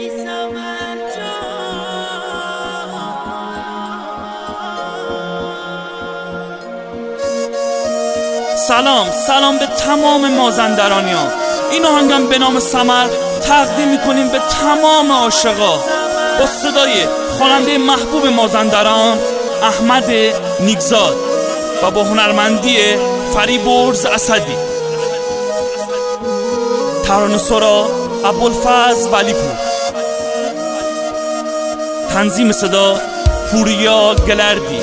سلام به تمام مازندرانیان. این آهنگم به نام سمر تقدیم میکنیم به تمام عاشقا با صدای خواننده محبوب مازندران احمد نیکزاد و با هنرمندی فریبرز اسدی. ترانه سرا ابوالفضل ولیپور، تنظیم صدا پوریا گلردی.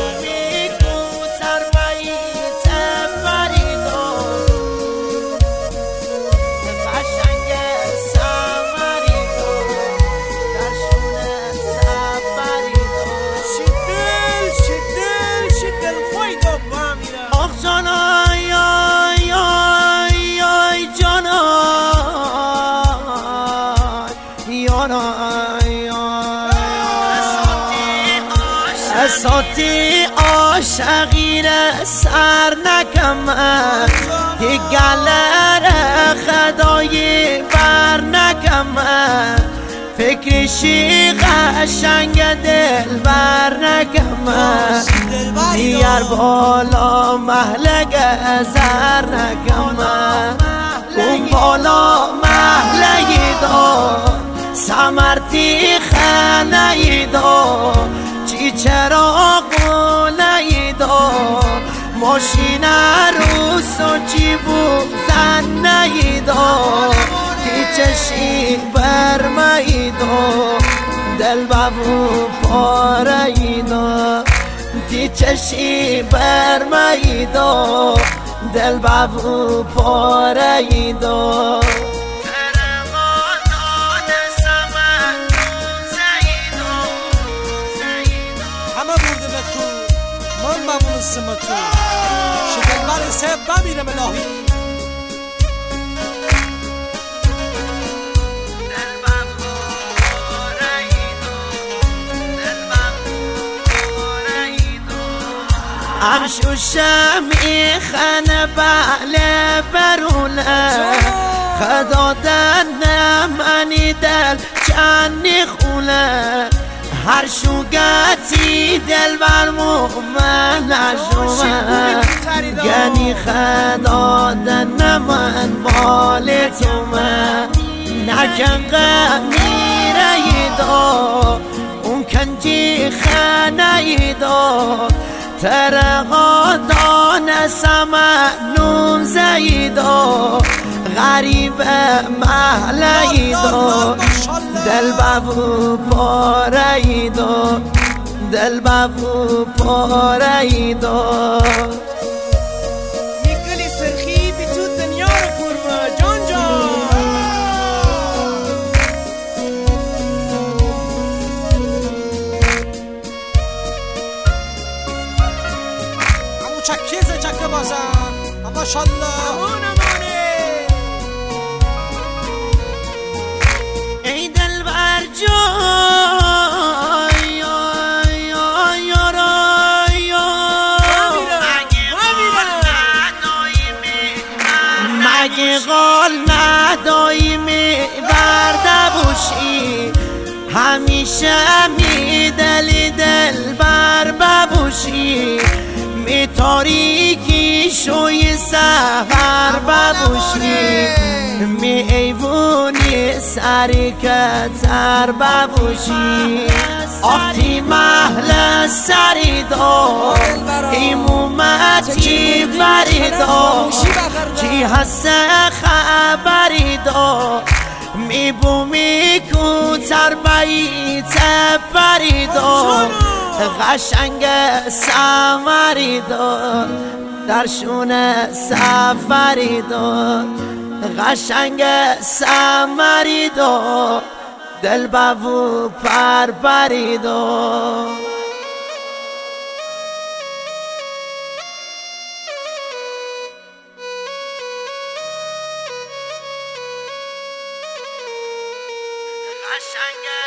اساتی عاشقیر سر نکمه گلر خدایی بر نکمه فکرشی قشنگ دل بر نکمه دیار بالا محل گذر نکمه اون بالا محل یدا سمرتی خانه یدا چی چرا قولیدا ماشین روس و چی بوزن نیدا تی چشی برمیدا دل بابو پاریدا تی چشی برمیدا دل بابو پاریدا سمتو شکل بر سب بمیرم الهی امشو شمی خانه بله برونه خدا دن منی دل چنی خونه هر شوگتی دل برمو من نشومه گنی خدا دن من بال تومه نکن غمیره ایدا اون کنجی خانه ایدا ترقا دان سمنون زیدا غریب محلیدا دل بابو پاریدا دل بابو پاریدا میگلی سرخی بی تو دنیا رو کرما جان جان امو چکیزه چکه بازم اما شالله امون امانه ای دل بر مگه قال ندایمی برده بوشی همیشه می دلی دل بر ببوشی می تاریکی شوی سهر ببوشی می ایوونی سری کتر ببوشی آختی محل سری دا ایمومتی بری دا چی هست خبری دا می بومی کوتر بیت بری دا قشنگ سمری دا درشون سفری دا قشنگ سمری دا دل بابو پر پری دا قشنگ